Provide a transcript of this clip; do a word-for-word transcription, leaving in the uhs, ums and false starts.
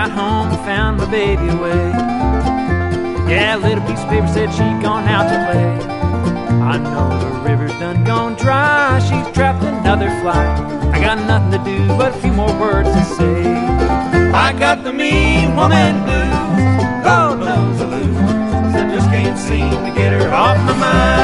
got home and found my baby away. Yeah, a little piece of paper said she'd gone out to play. I know the river's done gone dry, she's trapped another fly. I got nothing to do but a few more words to say. I got the mean woman blues, Lord knows I lose, I just can't seem to get her off my mind.